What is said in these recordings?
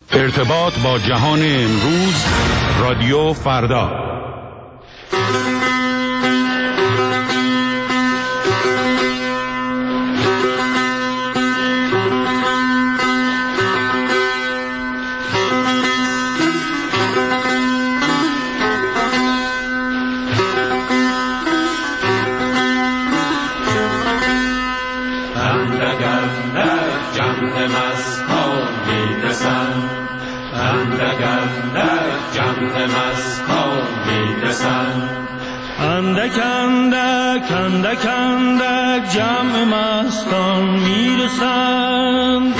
ارتباط با جهان امروز، رادیو فردا. اندک اندک اندک جمع مستان میرسند،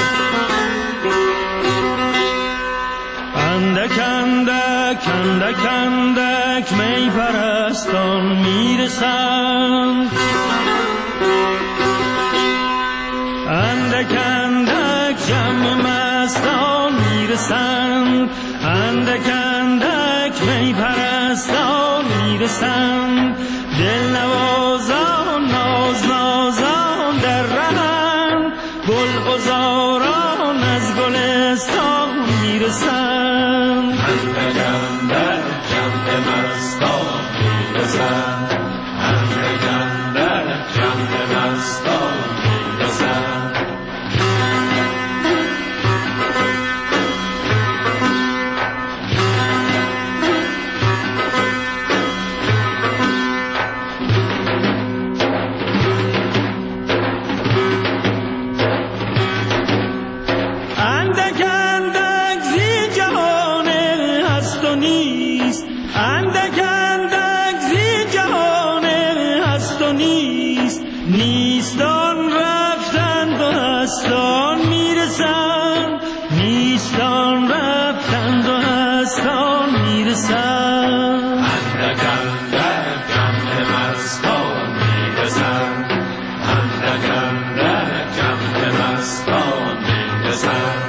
اندک اندک اندک اندک می پرستان میرسند، اندک اندک جمع مستان میرسند، اندک اندک می پرستان میرسند، دل نوازان ناز نازان در رهند، گل عذاران از گلستان میرسند، اندک اندک جمع مستان میرسند، اندک اندک جمع مستان میرسند. نیستان رفتند و هستان میرسند، نیستان رفتند و هستان میرسند، اندک اندک جمع مستان میرسند، اندک اندک جمع مستان میرسند.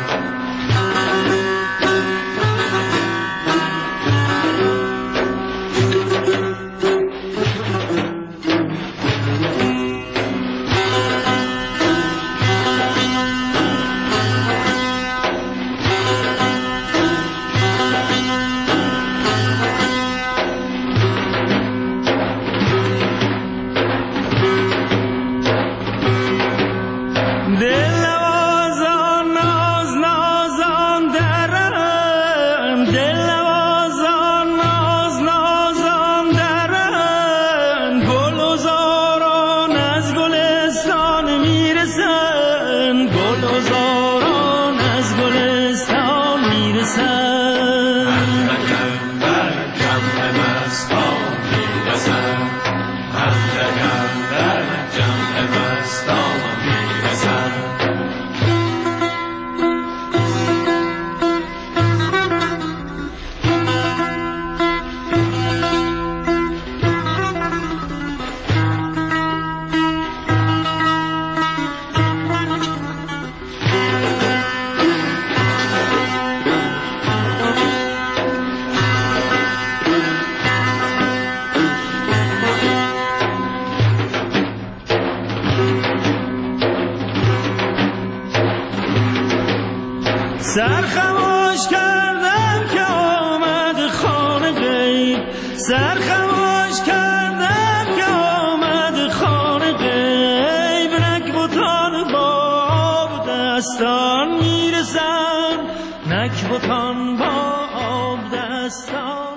سر خموش کردم که آمد خانه غیب، سر خموش کردم که آمد خانه غیب، نکبتان با آب دستان میرسند، نکبتان با آب دستان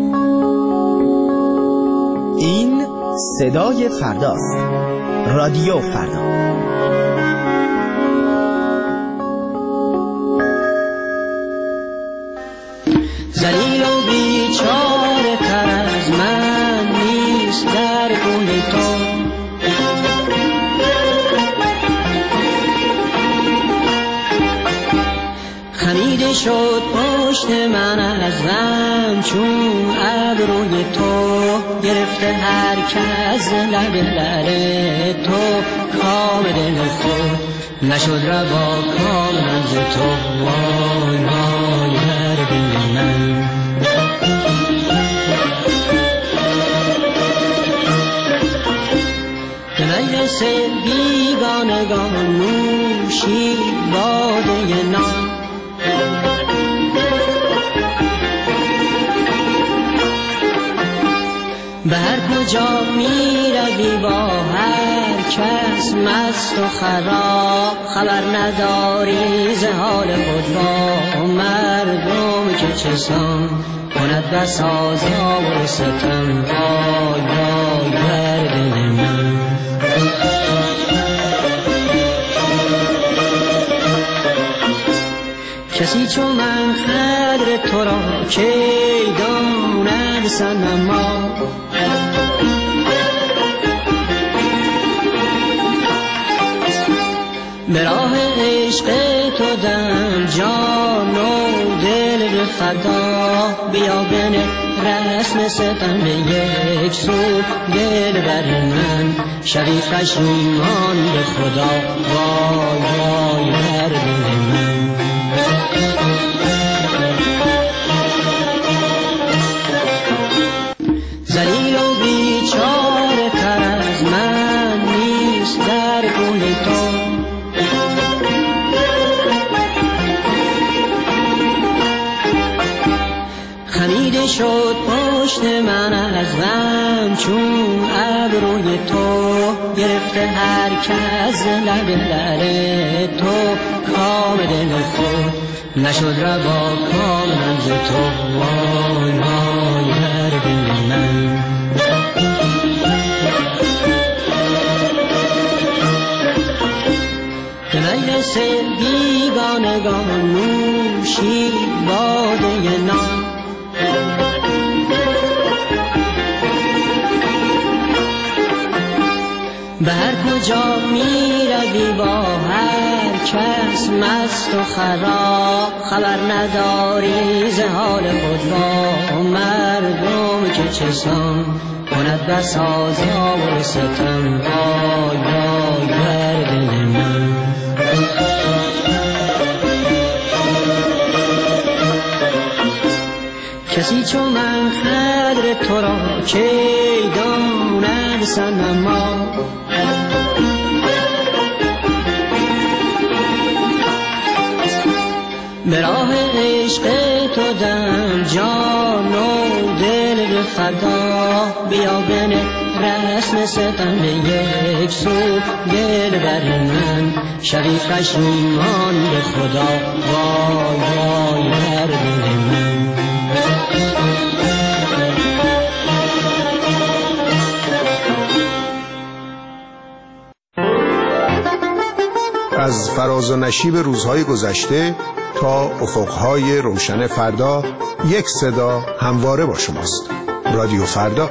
میرسند. این صدای فرداست، رادیو فردا. ذلیل و بیچاره تر از من نیست در گونه تو، خمیده شد پشت من از غم چون ابروی تو، گرفته هر کس لب لعل تو، کام دل خود نشد روا کام من ز تو، وای وای بر دل من. به مجلس بیگانگان نوشی باده نام، کجا می روی با هر کس مست و خراب، خبر نداری ز حال خود با مردم که چسان کند بس آزار و ستم. وای وای بر دل من. کسی چون من قدر تو را که داند صنما، به راه عشق تو دم جان و دل به فدا. بیا بنه رسم ستم به یک سو دل بر من، شوی پشیمان به خدا. وای وای بر دل من. ذلیل و بیچاره تر از من نیست در گونه تو، خمیده شد پشت من از غم چون ابروی تو. گرفته هر کس لب لب تو، کام دل خود نشد روا کام من ز تو. وای وای بر دل من. به مجلس بیگانگان نوشی باده نام، به هر کجا می روی با هر کس مست و خراب، خبر نداری ز حال خود با مردم که چسان کند بس آزار و ستم. وای وای بر دل من. کسی چون من قدر تو را که داند صنما، به راه عشق تو دم جان و دل به فدا. بیا بنه رسم ستم به یک سو دل بر من، شوی پشیمان به خدا. وای وای بر دل من. از فراز و نشیب روزهای گذشته تا افقهای روشن فردا، یک صدا همواره با شماست. رادیو فردا.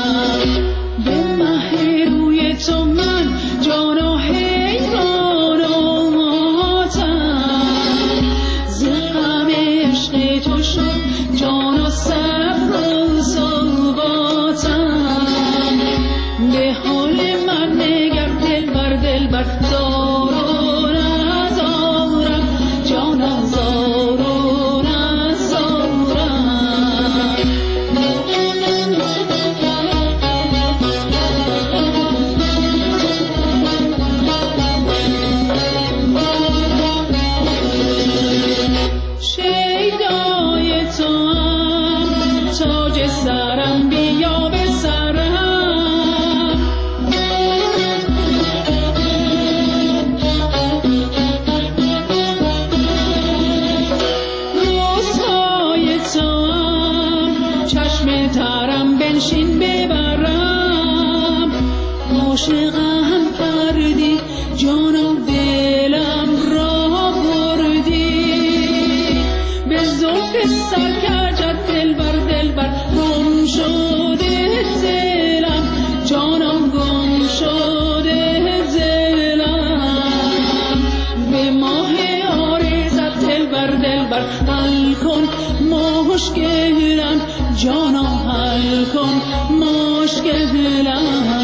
جانا حیرانم بنشین ببرم، عاشقم کردی جانم دلم را بردی، به زلف سرکجت دلبر دلبر گم شده دلم، جانم گم شده دلم، به ماه آرزت دلبر دلبر حل کن مشکلم، جانم حل کن مشکلم.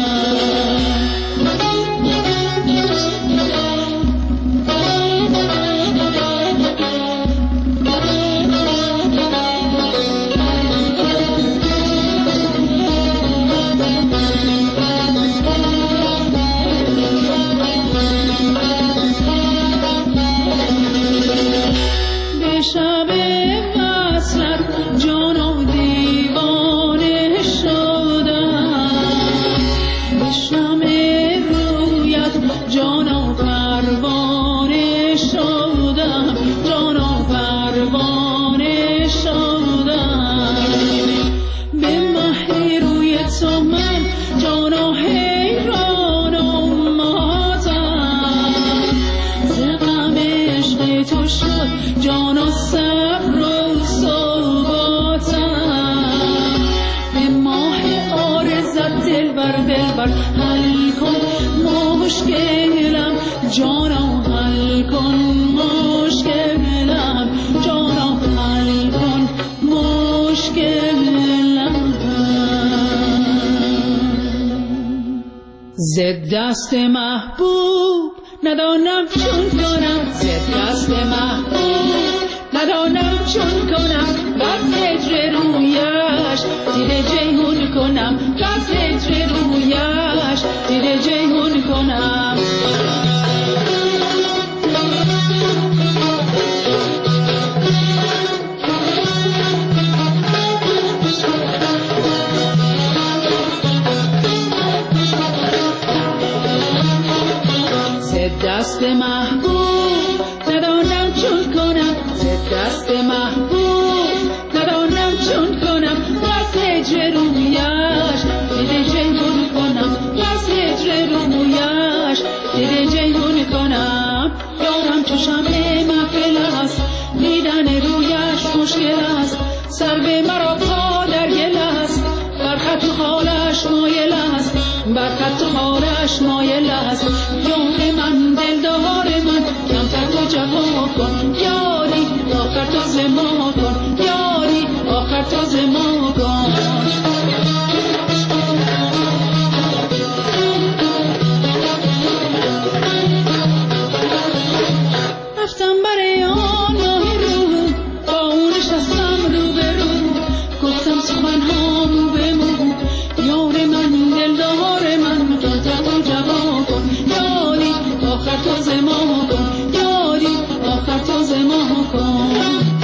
به شب وصلت جانم دیوانه شدم، به شمع رویت جانم پروانه شدم، جانم پروانه شدم، به مه روی تو من جانم حیران و ماتم، ز غم عشق تو شد جانم صبر و ثباتم، به ماه آرزت دلبر دلبر حل کن مشکلم، جانم حل کن مشکلم، جانم حل کن مشکلم. ز دست محبوب ندانم چون کنم، ز دست محبوب ندانم چون کنم، بس هجر رویش دیده جیهون کنم، بس هجر رویش دیده جیهون کنم. دست محبوب ندانم چون کنم، ز دست محبوب ندانم چون کنم، بس هجر رویش دیده جیهون کنم، بس هجر رویش دیده جیهون کنم. یارم چو شمع محفل است، دیدن رویش مشکل است، سر به مرا پا در گل است، بر خط خالش مایل است، بر خط خالش مایل است. یار من دلدار من کمتر تو جفا کن یاری، آخر تو زما کن یاری، آخر تو زما کن. رفتم برای آن ماه رو، با اون نشستم رو به رو، گفتم سخنهامو بمون، یار من دلدار من کمتر تو جفا کن یاری، آخر تو زما کن یاری، آخر تو زما کن.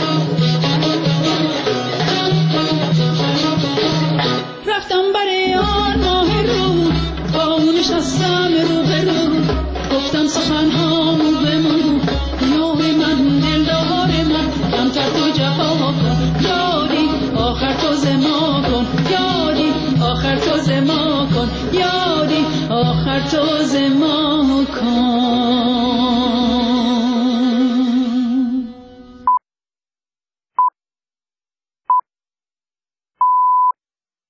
رفتم برای آن ماه رو، با اون نشستم رو به رو، گفتم سخنهامو بمون، یار من دلدار من کمتر تو جفا کن یاری، آخر تو زما کن یاری، آخر تو زما کن یاری، آخر تو زما کن.